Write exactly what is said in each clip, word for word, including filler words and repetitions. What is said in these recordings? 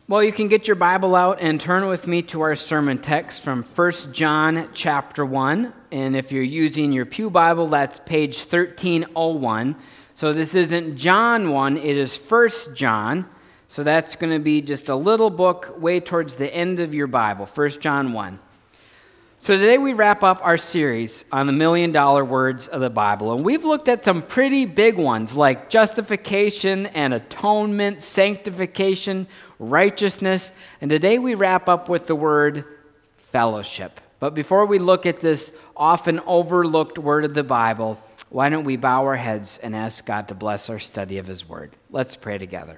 Well, you can get your Bible out and turn with me to our sermon text from First John chapter one. And if you're using your Pew Bible, that's page thirteen oh one. So this isn't John one, it is First John. So that's going to be just a little book way towards the end of your Bible, First John one. So today we wrap up our series on the million dollar words of the Bible. And we've looked at some pretty big ones like justification and atonement, sanctification, righteousness. And today we wrap up with the word fellowship. But before we look at this often overlooked word of the Bible, why don't we bow our heads and ask God to bless our study of His word. Let's pray together.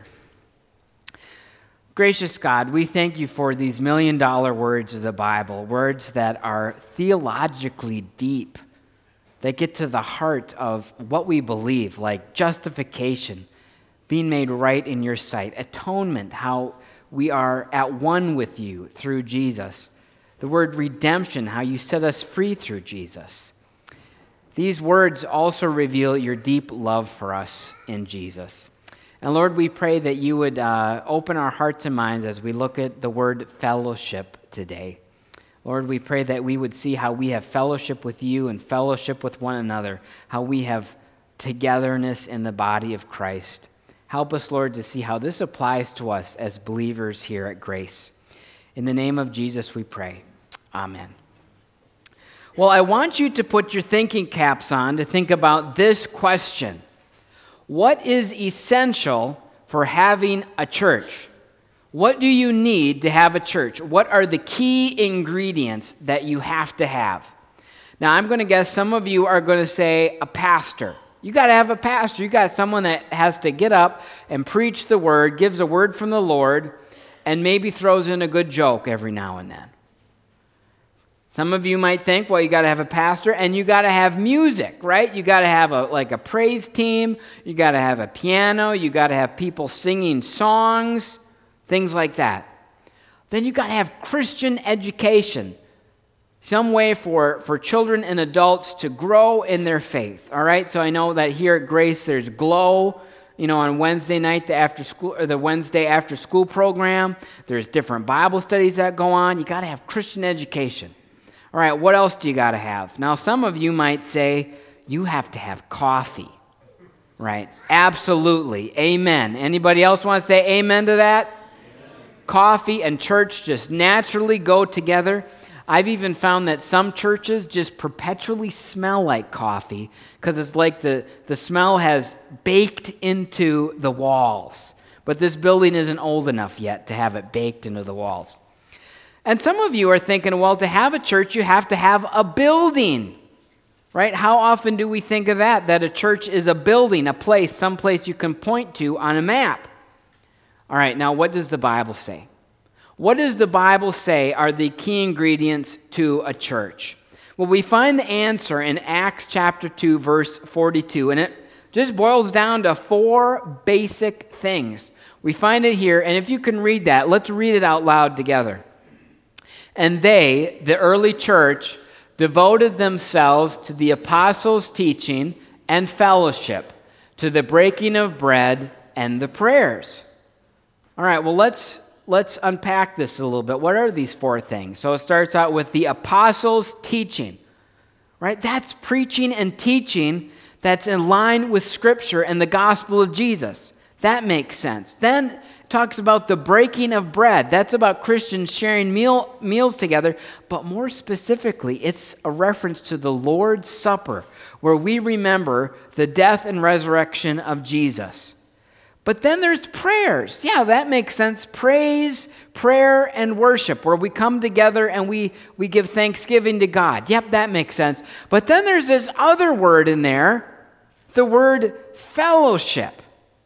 Gracious God, we thank you for these million dollar words of the Bible, words that are theologically deep, that get to the heart of what we believe, like justification, being made right in your sight, atonement, how we are at one with you through Jesus, the word redemption, how you set us free through Jesus. These words also reveal your deep love for us in Jesus. And Lord, we pray that you would uh, open our hearts and minds as we look at the word fellowship today. Lord, we pray that we would see how we have fellowship with you and fellowship with one another, how we have togetherness in the body of Christ. Help us, Lord, to see how this applies to us as believers here at Grace. In the name of Jesus we pray. Amen. Well, I want you to put your thinking caps on to think about this question. What is essential for having a church? What do you need to have a church? What are the key ingredients that you have to have? Now, I'm going to guess some of you are going to say a pastor. You got to have a pastor. You got someone that has to get up and preach the word, gives a word from the Lord, and maybe throws in a good joke every now and then. Some of you might think, well, you got to have a pastor and you got to have music, right? You got to have a like a praise team. You got to have a piano. You got to have people singing songs, things like that. Then you got to have Christian education, some way for, for children and adults to grow in their faith, all right? So I know that here at Grace there's Glow, you know, on Wednesday night, the after school or the Wednesday after school program. There's different Bible studies that go on. You got to have Christian education. All right, what else do you got to have? Now, some of you might say, you have to have coffee, right? Absolutely. Amen. Anybody else want to say amen to that? Amen. Coffee and church just naturally go together. I've even found that some churches just perpetually smell like coffee because it's like the, the smell has baked into the walls. But this building isn't old enough yet to have it baked into the walls. And some of you are thinking, well, to have a church, you have to have a building, right? How often do we think of that, that a church is a building, a place, someplace you can point to on a map? All right, now what does the Bible say? What does the Bible say are the key ingredients to a church? Well, we find the answer in Acts chapter two, verse forty-two, and it just boils down to four basic things. We find it here, and if you can read that, let's read it out loud together. And they, the early church, devoted themselves to the apostles' teaching and fellowship, to the breaking of bread and the prayers. All right, well, let's let's unpack this a little bit. What are these four things? So it starts out with the apostles' teaching, right? That's preaching and teaching that's in line with Scripture and the gospel of Jesus. That makes sense. Then it talks about the breaking of bread. That's about Christians sharing meal, meals together. But more specifically, it's a reference to the Lord's Supper, where we remember the death and resurrection of Jesus. But then there's prayers. Yeah, that makes sense. Praise, prayer, and worship, where we come together and we, we give thanksgiving to God. Yep, that makes sense. But then there's this other word in there, the word fellowship.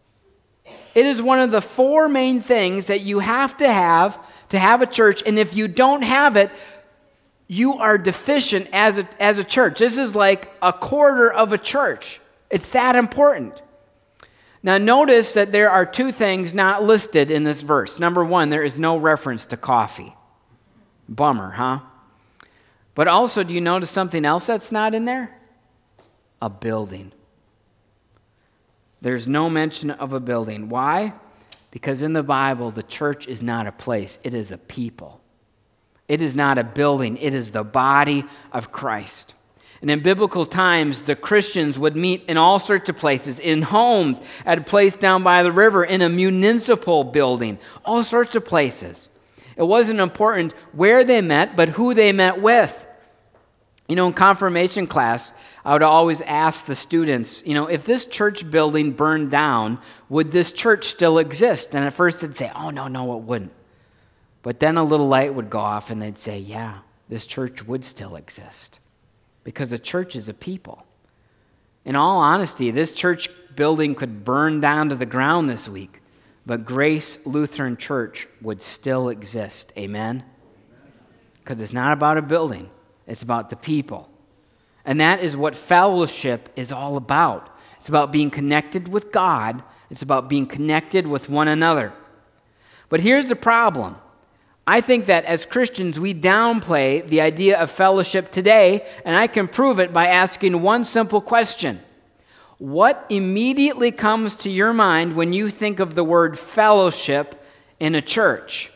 It is one of the four main things that you have to have to have a church, and if you don't have it, you are deficient as a, as a church. This is like a quarter of a church. It's that important. Now notice that there are two things not listed in this verse. Number one, there is no reference to coffee. Bummer, huh? But also, do you notice something else that's not in there? A building. There's no mention of a building. Why? Because in the Bible, the church is not a place, it is a people. It is not a building, it is the body of Christ. And in biblical times, the Christians would meet in all sorts of places, in homes, at a place down by the river, in a municipal building, all sorts of places. It wasn't important where they met, but who they met with. You know, in confirmation class, I would always ask the students, you know, if this church building burned down, would this church still exist? And at first they'd say, oh, no, no, it wouldn't. But then a little light would go off and they'd say, yeah, this church would still exist. Because the church is a people. In all honesty, this church building could burn down to the ground this week, but Grace Lutheran Church would still exist. Amen? Because it's not about a building. It's about the people. And that is what fellowship is all about. It's about being connected with God. It's about being connected with one another. But here's the problem. I think that as Christians, we downplay the idea of fellowship today, and I can prove it by asking one simple question. What immediately comes to your mind when you think of the word fellowship in a church?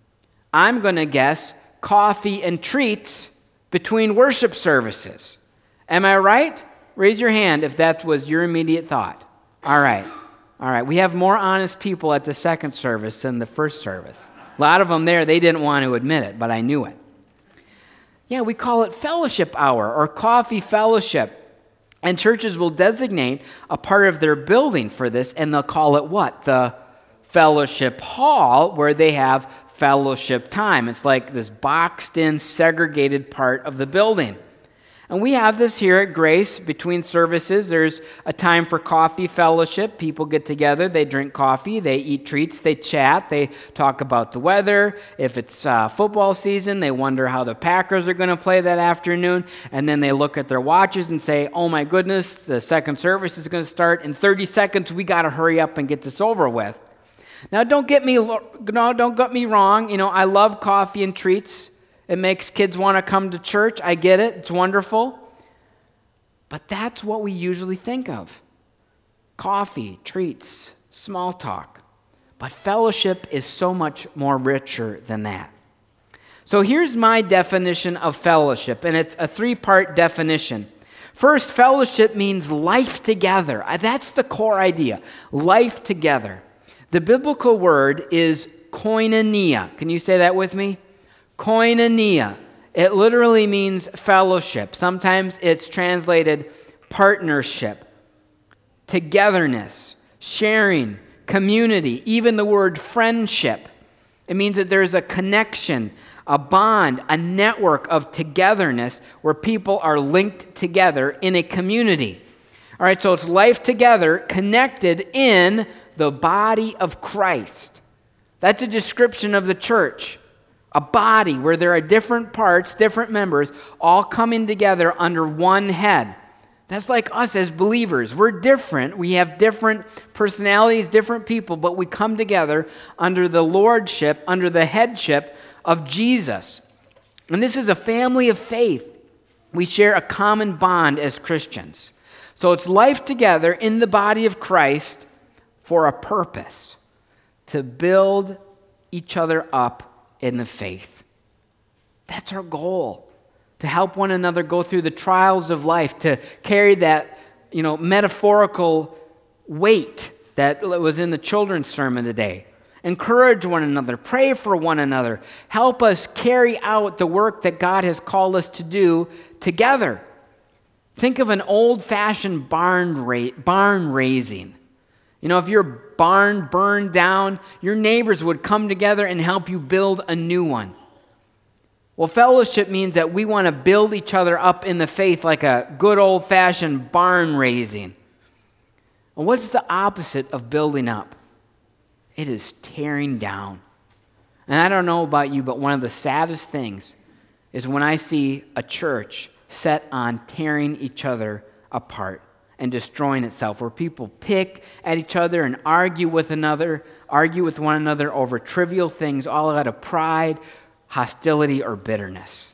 I'm going to guess coffee and treats between worship services. Am I right? Raise your hand if that was your immediate thought. All right. All right. We have more honest people at the second service than the first service. A lot of them there, they didn't want to admit it, but I knew it. Yeah, we call it fellowship hour or coffee fellowship. And churches will designate a part of their building for this, and they'll call it what? The fellowship hall, where they have fellowship time. It's like this boxed-in, segregated part of the building. And we have this here at Grace. Between services, there's a time for coffee fellowship. People get together, they drink coffee, they eat treats, they chat, they talk about the weather. If it's uh, football season, they wonder how the Packers are going to play that afternoon. And then they look at their watches and say, oh my goodness, the second service is going to start in thirty seconds. We got to hurry up and get this over with. Now, don't get me no, don't get me wrong. You know, I love coffee and treats. It makes kids want to come to church. I get it. It's wonderful. But that's what we usually think of. Coffee, treats, small talk. But fellowship is so much more richer than that. So here's my definition of fellowship, and it's a three-part definition. First, fellowship means life together. That's the core idea, life together. The biblical word is koinonia. Can you say that with me? Koinonia. It literally means fellowship. Sometimes it's translated partnership, togetherness, sharing, community, even the word friendship. It means that there's a connection, a bond, a network of togetherness where people are linked together in a community. All right, so it's life together, connected in the body of Christ. That's a description of the church. A body where there are different parts, different members, all coming together under one head. That's like us as believers. We're different. We have different personalities, different people, but we come together under the lordship, under the headship of Jesus. And this is a family of faith. We share a common bond as Christians. So it's life together in the body of Christ for a purpose, to build each other up in the faith. That's our goal, to help one another go through the trials of life, to carry that, you know, metaphorical weight that was in the children's sermon today. Encourage one another, pray for one another, help us carry out the work that God has called us to do together. Think of an old-fashioned barn ra- barn raising. You know, if your barn burned down, your neighbors would come together and help you build a new one. Well, fellowship means that we want to build each other up in the faith like a good old-fashioned barn raising. And what's the opposite of building up? It is tearing down. And I don't know about you, but one of the saddest things is when I see a church set on tearing each other apart and destroying itself, where people pick at each other and argue with another, argue with one another over trivial things, all out of pride, hostility, or bitterness.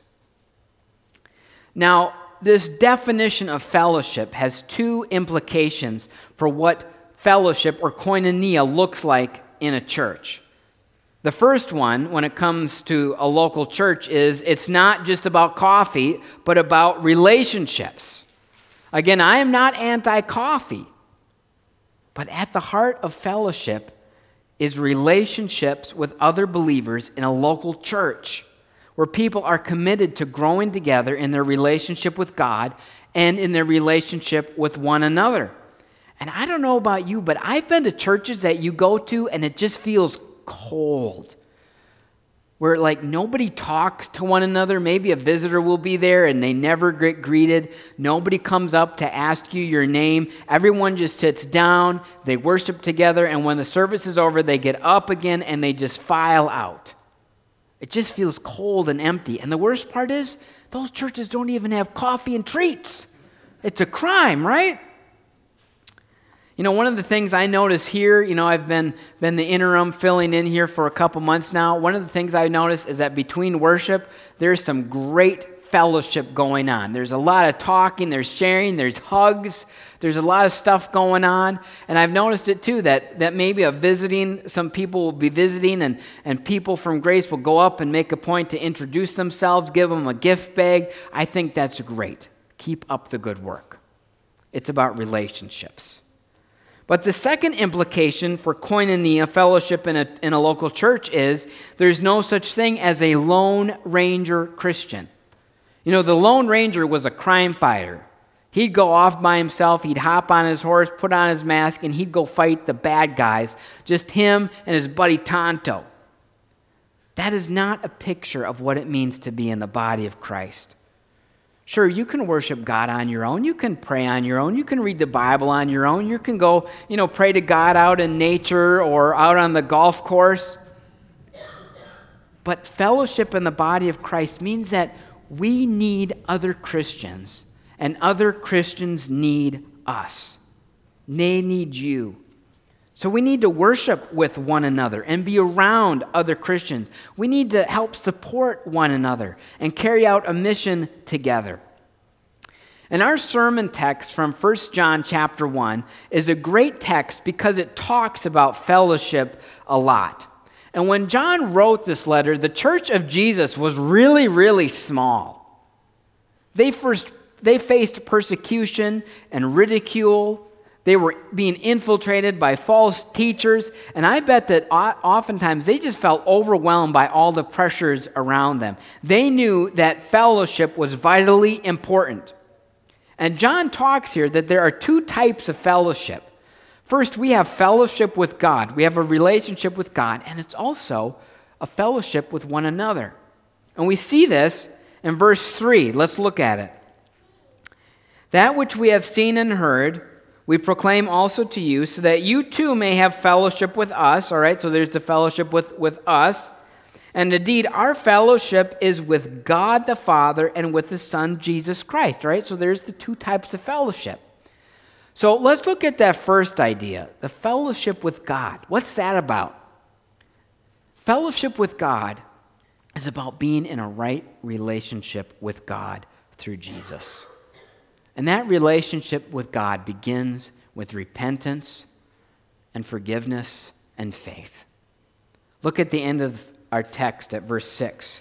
Now, this definition of fellowship has two implications for what fellowship or koinonia looks like in a church. The first one, when it comes to a local church, is it's not just about coffee, but about relationships. Again, I am not anti-coffee, but at the heart of fellowship is relationships with other believers in a local church, where people are committed to growing together in their relationship with God and in their relationship with one another. And I don't know about you, but I've been to churches that you go to and it just feels cold, where like nobody talks to one another. Maybe a visitor will be there and they never get greeted. Nobody comes up to ask you your name. Everyone just sits down, they worship together, and when the service is over, they get up again and they just file out. It just feels cold and empty. And the worst part is, those churches don't even have coffee and treats. It's a crime, right? You know, one of the things I notice here, you know, I've been, been the interim filling in here for a couple months now. One of the things I notice is that between worship, there's some great fellowship going on. There's a lot of talking, there's sharing, there's hugs, there's a lot of stuff going on. And I've noticed it too, that, that maybe a visiting, some people will be visiting and, and people from Grace will go up and make a point to introduce themselves, give them a gift bag. I think that's great. Keep up the good work. It's about relationships. But the second implication for koinonia, fellowship in a, in a local church, is there's no such thing as a Lone Ranger Christian. You know, the Lone Ranger was a crime fighter. He'd go off by himself, he'd hop on his horse, put on his mask, and he'd go fight the bad guys, just him and his buddy Tonto. That is not a picture of what it means to be in the body of Christ. Sure, you can worship God on your own. You can pray on your own. You can read the Bible on your own. You can go, you know, pray to God out in nature or out on the golf course. But fellowship in the body of Christ means that we need other Christians, and other Christians need us. They need you. So we need to worship with one another and be around other Christians. We need to help support one another and carry out a mission together. And our sermon text from First John chapter one is a great text because it talks about fellowship a lot. And when John wrote this letter, the church of Jesus was really, really small. They first they faced persecution and ridicule. They were being infiltrated by false teachers, and I bet that oftentimes they just felt overwhelmed by all the pressures around them. They knew that fellowship was vitally important. And John talks here that there are two types of fellowship. First, we have fellowship with God. We have a relationship with God, and it's also a fellowship with one another. And we see this in verse three. Let's look at it. That which we have seen and heard, we proclaim also to you, so that you too may have fellowship with us. All right, so there's the fellowship with, with us. And indeed, our fellowship is with God the Father and with the Son, Jesus Christ. All right, so there's the two types of fellowship. So let's look at that first idea, the fellowship with God. What's that about? Fellowship with God is about being in a right relationship with God through Jesus. And that relationship with God begins with repentance and forgiveness and faith. Look at the end of our text at verse six.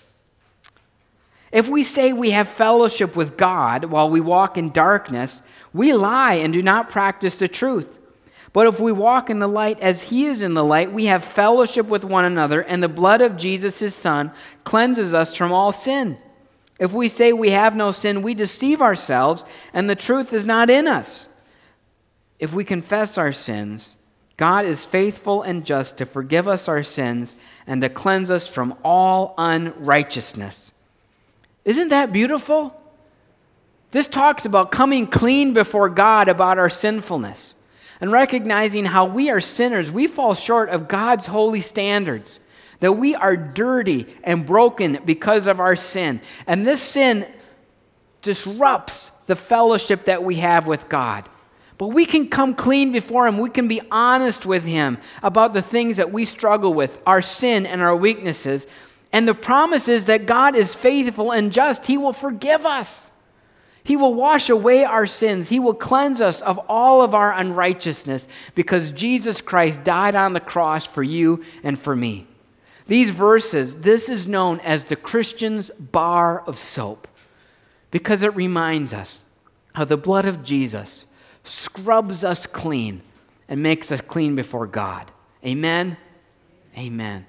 If we say we have fellowship with God while we walk in darkness, we lie and do not practice the truth. But if we walk in the light as he is in the light, we have fellowship with one another, and the blood of Jesus, his Son, cleanses us from all sin. If we say we have no sin, we deceive ourselves, and the truth is not in us. If we confess our sins, God is faithful and just to forgive us our sins and to cleanse us from all unrighteousness. Isn't that beautiful? This talks about coming clean before God about our sinfulness and recognizing how we are sinners. We fall short of God's holy standards, that we are dirty and broken because of our sin. And this sin disrupts the fellowship that we have with God. But we can come clean before him. We can be honest with him about the things that we struggle with, our sin and our weaknesses. And the promise is that God is faithful and just. He will forgive us. He will wash away our sins. He will cleanse us of all of our unrighteousness because Jesus Christ died on the cross for you and for me. These verses, this is known as the Christian's bar of soap because it reminds us how the blood of Jesus scrubs us clean and makes us clean before God. Amen? Amen.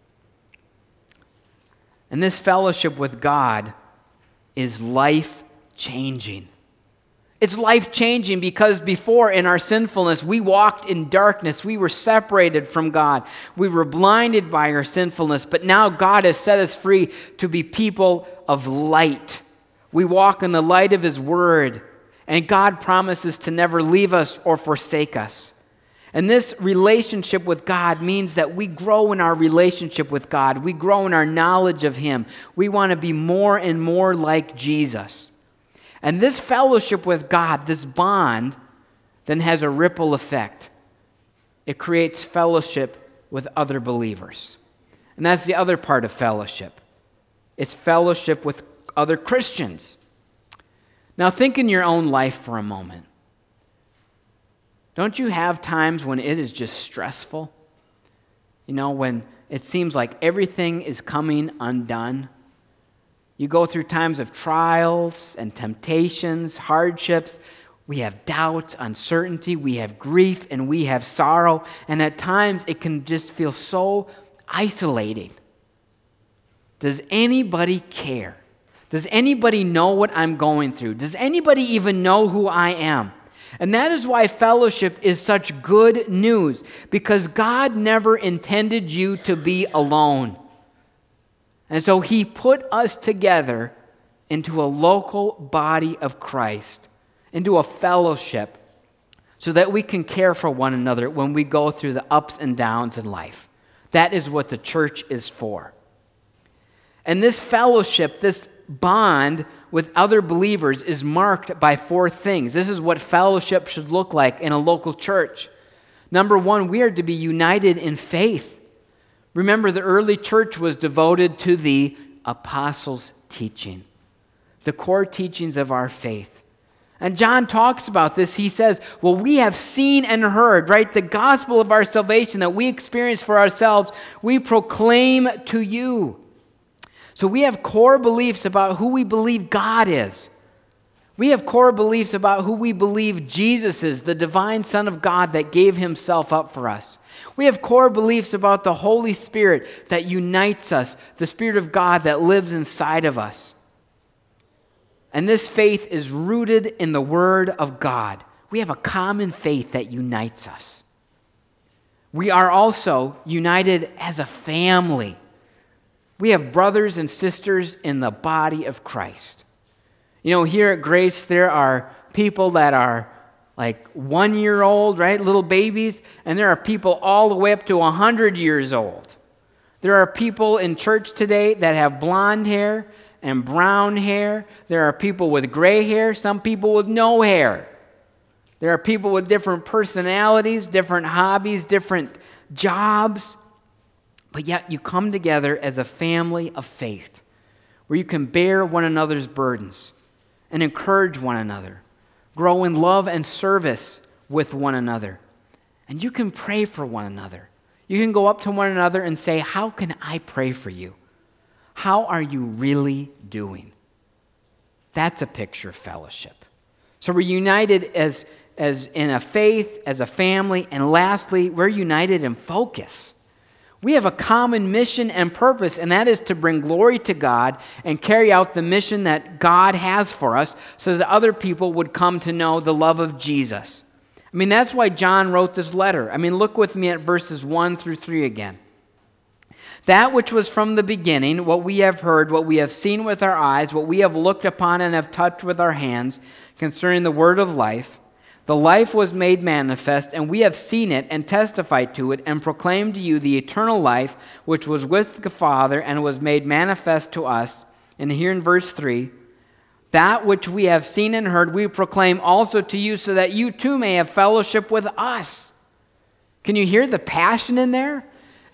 And this fellowship with God is life-changing. It's life-changing because before, in our sinfulness, we walked in darkness. We were separated from God. We were blinded by our sinfulness. But now God has set us free to be people of light. We walk in the light of His Word. And God promises to never leave us or forsake us. And this relationship with God means that we grow in our relationship with God. We grow in our knowledge of Him. We want to be more and more like Jesus. And this fellowship with God, this bond, then has a ripple effect. It creates fellowship with other believers. And that's the other part of fellowship. It's fellowship with other Christians. Now think in your own life for a moment. Don't you have times when it is just stressful? You know, when it seems like everything is coming undone? You go through times of trials and temptations, hardships. We have doubts, uncertainty, we have grief, and we have sorrow. And at times it can just feel so isolating. Does anybody care? Does anybody know what I'm going through? Does anybody even know who I am? And that is why fellowship is such good news, because God never intended you to be alone. And so He put us together into a local body of Christ, into a fellowship, so that we can care for one another when we go through the ups and downs in life. That is what the church is for. And this fellowship, this bond with other believers is marked by four things. This is what fellowship should look like in a local church. Number one, we are to be united in faith. Remember, the early church was devoted to the apostles' teaching, the core teachings of our faith. And John talks about this. He says, well, we have seen and heard, right? The gospel of our salvation that we experience for ourselves, we proclaim to you. So we have core beliefs about who we believe God is. We have core beliefs about who we believe Jesus is, the divine Son of God that gave Himself up for us. We have core beliefs about the Holy Spirit that unites us, the Spirit of God that lives inside of us. And this faith is rooted in the Word of God. We have a common faith that unites us. We are also united as a family. We have brothers and sisters in the body of Christ. You know, here at Grace, there are people that are like one year old, right? Little babies. And there are people all the way up to one hundred years old. There are people in church today that have blonde hair and brown hair. There are people with gray hair, some people with no hair. There are people with different personalities, different hobbies, different jobs. But yet you come together as a family of faith where you can bear one another's burdens and encourage one another, grow in love and service with one another. And you can pray for one another. You can go up to one another and say, how can I pray for you? How are you really doing? That's a picture of fellowship. So we're united as, as in a faith, as a family, and lastly, we're united in focus. We have a common mission and purpose, and that is to bring glory to God and carry out the mission that God has for us so that other people would come to know the love of Jesus. I mean, that's why John wrote this letter. I mean, look with me at verses one through three again. That which was from the beginning, what we have heard, what we have seen with our eyes, what we have looked upon and have touched with our hands concerning the word of life. The life was made manifest, and we have seen it and testified to it and proclaimed to you the eternal life which was with the Father and was made manifest to us. And here in verse three, that which we have seen and heard we proclaim also to you so that you too may have fellowship with us. Can you hear the passion in there?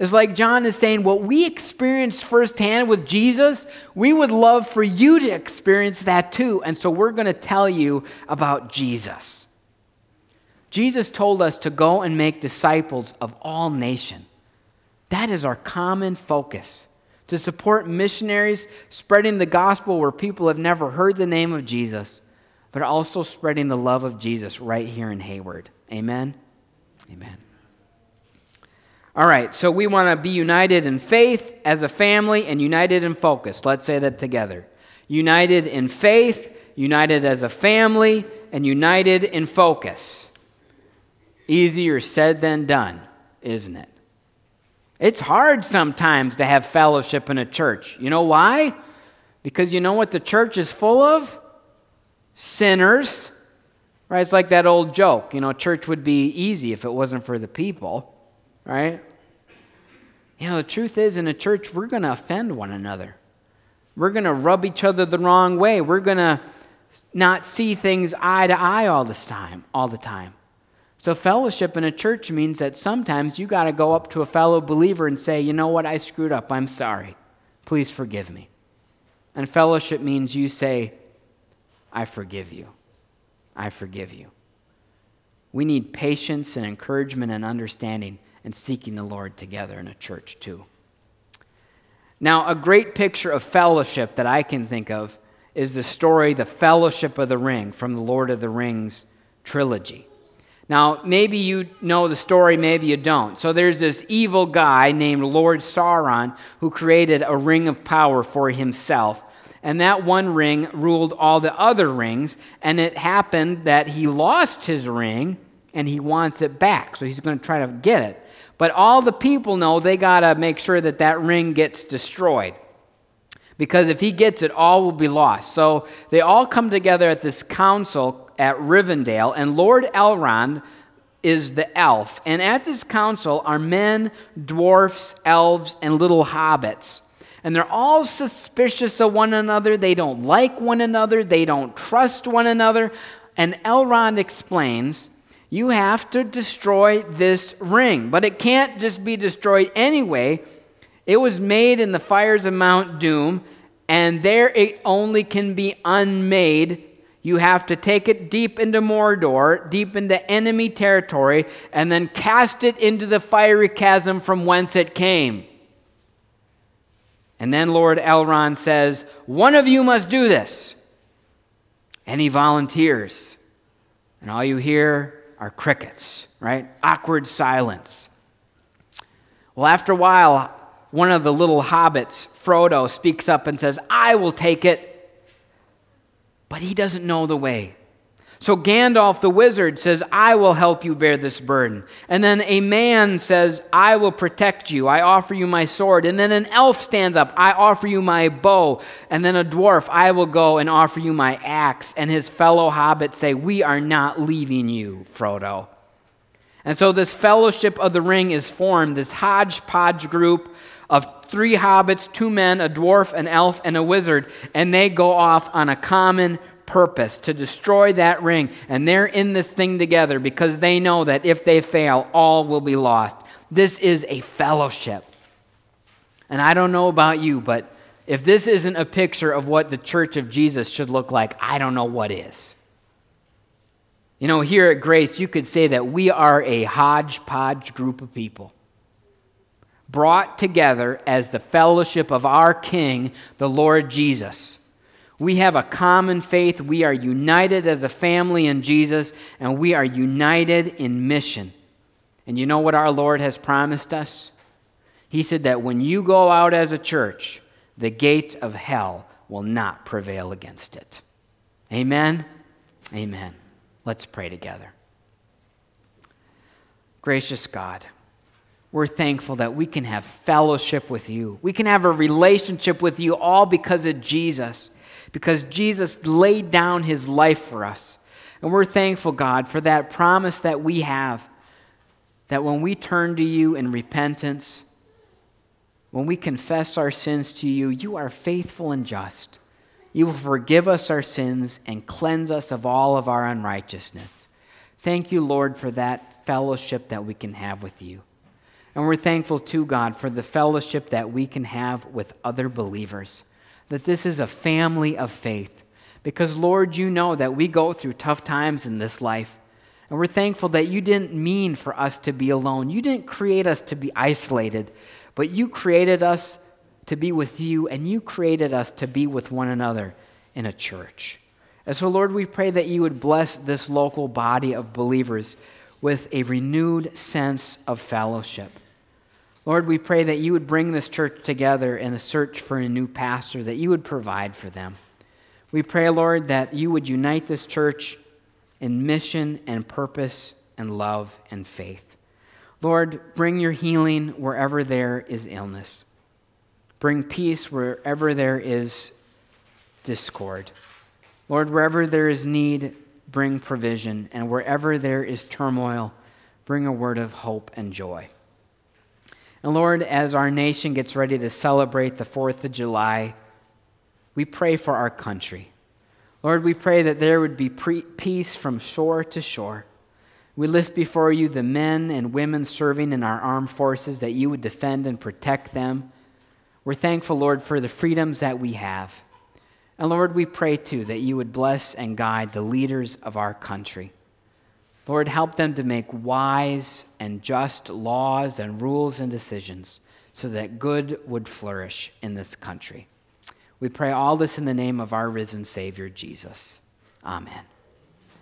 It's like John is saying, what we experienced firsthand with Jesus, we would love for you to experience that too. And so we're going to tell you about Jesus. Jesus told us to go and make disciples of all nations. That is our common focus, to support missionaries spreading the gospel where people have never heard the name of Jesus, but also spreading the love of Jesus right here in Hayward. Amen? Amen. All right, so we want to be united in faith as a family and united in focus. Let's say that together. United in faith, united as a family, and united in focus. Easier said than done, isn't it? It's hard sometimes to have fellowship in a church. You know why? Because you know what the church is full of? Sinners. Right? It's like that old joke. You know, church would be easy if it wasn't for the people. Right? You know, the truth is, in a church, we're going to offend one another. We're going to rub each other the wrong way. We're going to not see things eye to eye all this time, all the time. So fellowship in a church means that sometimes you got to go up to a fellow believer and say, you know what, I screwed up. I'm sorry. Please forgive me. And fellowship means you say, I forgive you. I forgive you. We need patience and encouragement and understanding and seeking the Lord together in a church too. Now, a great picture of fellowship that I can think of is the story, The Fellowship of the Ring, from the Lord of the Rings trilogy. Now, maybe you know the story, maybe you don't. So there's this evil guy named Lord Sauron who created a ring of power for himself. And that one ring ruled all the other rings. And it happened that he lost his ring and he wants it back. So he's going to try to get it. But all the people know they got to make sure that that ring gets destroyed. Because if he gets it, all will be lost. So they all come together at this council at Rivendell, and Lord Elrond is the elf. And at this council are men, dwarfs, elves, and little hobbits. And they're all suspicious of one another. They don't like one another. They don't trust one another. And Elrond explains, you have to destroy this ring. But it can't just be destroyed anyway. It was made in the fires of Mount Doom, and there it only can be unmade. You have to take it deep into Mordor, deep into enemy territory, and then cast it into the fiery chasm from whence it came. And then Lord Elrond says, one of you must do this. And he volunteers. And all you hear are crickets, right? Awkward silence. Well, after a while, one of the little hobbits, Frodo, speaks up and says, I will take it. But he doesn't know the way. So Gandalf the wizard says, I will help you bear this burden. And then a man says, I will protect you. I offer you my sword. And then an elf stands up, I offer you my bow. And then a dwarf, I will go and offer you my axe. And his fellow hobbits say, we are not leaving you, Frodo. And so this Fellowship of the Ring is formed, this hodgepodge group of three hobbits, two men, a dwarf, an elf, and a wizard, and they go off on a common purpose to destroy that ring. And they're in this thing together because they know that if they fail, all will be lost. This is a fellowship. And I don't know about you, but if this isn't a picture of what the church of Jesus should look like, I don't know what is. You know, here at Grace, you could say that we are a hodgepodge group of people, brought together as the fellowship of our King, the Lord Jesus. We have a common faith. We are united as a family in Jesus, and we are united in mission. And you know what our Lord has promised us? He said that when you go out as a church, the gates of hell will not prevail against it. Amen? Amen. Let's pray together. Gracious God, we're thankful that we can have fellowship with you. We can have a relationship with you all because of Jesus, because Jesus laid down his life for us. And we're thankful, God, for that promise that we have, that when we turn to you in repentance, when we confess our sins to you, you are faithful and just. You will forgive us our sins and cleanse us of all of our unrighteousness. Thank you, Lord, for that fellowship that we can have with you. And we're thankful to God for the fellowship that we can have with other believers, that this is a family of faith. Because, Lord, you know that we go through tough times in this life. And we're thankful that you didn't mean for us to be alone. You didn't create us to be isolated, but you created us to be with you, and you created us to be with one another in a church. And so, Lord, we pray that you would bless this local body of believers with a renewed sense of fellowship. Lord, we pray that you would bring this church together in a search for a new pastor, that you would provide for them. We pray, Lord, that you would unite this church in mission and purpose and love and faith. Lord, bring your healing wherever there is illness. Bring peace wherever there is discord. Lord, wherever there is need, bring provision. And wherever there is turmoil, bring a word of hope and joy. And Lord, as our nation gets ready to celebrate the fourth of July, we pray for our country. Lord, we pray that there would be pre- peace from shore to shore. We lift before you the men and women serving in our armed forces, that you would defend and protect them. We're thankful, Lord, for the freedoms that we have. And Lord, we pray too that you would bless and guide the leaders of our country. Lord, help them to make wise and just laws and rules and decisions so that good would flourish in this country. We pray all this in the name of our risen Savior, Jesus. Amen.